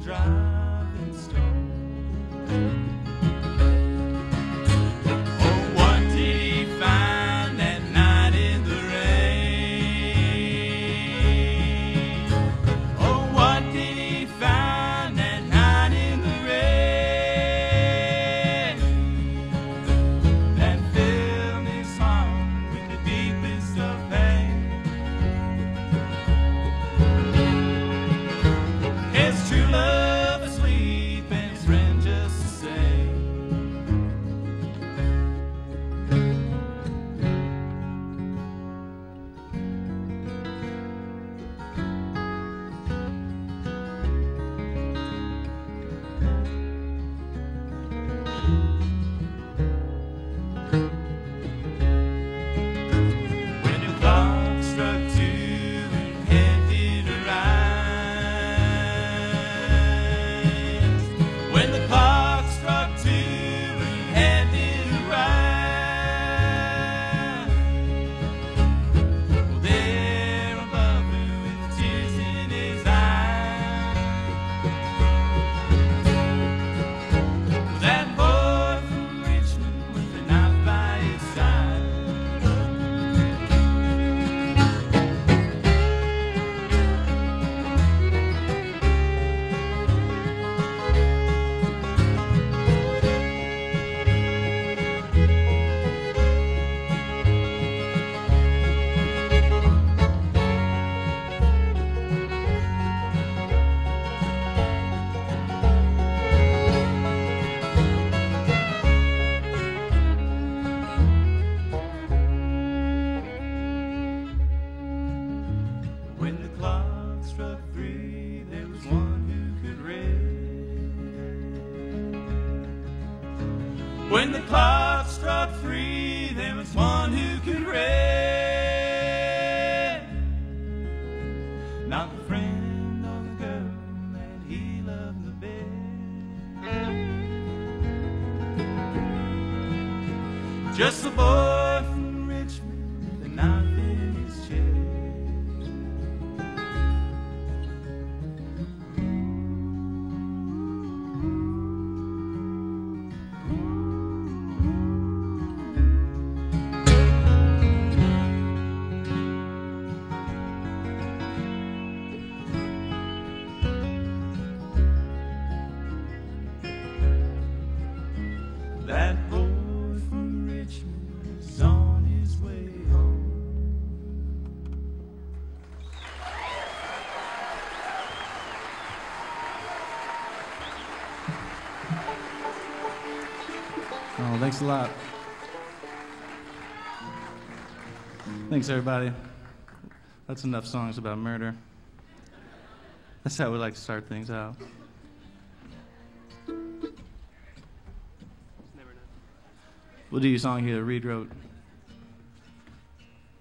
driving stone. Oh, what did he find that night in the rain? Oh, what did he find that night in the rain? That filled his heart with the deepest of pain. His true love asleep and his friend just the same. When the clock struck 2 and headed arise. When the clock struck 2 and headed arise. Well, there above him with tears in his eyes. Well, that boy from Richmond with a knife by his side. When the clock struck 3, there was one who could read. When the clock struck 3, there was one who could read. Not the friend or the girl that he loved the best. Just the boy from Richmond with a knife in his chest. That boy from Richmond is on his way home. Oh, thanks a lot. Thanks, everybody. That's enough songs about murder. That's how we like to start things out. We'll do a song here that Reed wrote.